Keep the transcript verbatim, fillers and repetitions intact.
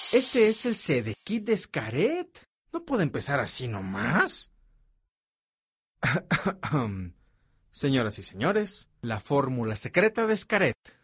Este es el Sedekit de Xcaret. ¿No puede empezar así nomás? Señoras y señores, la fórmula secreta de Xcaret.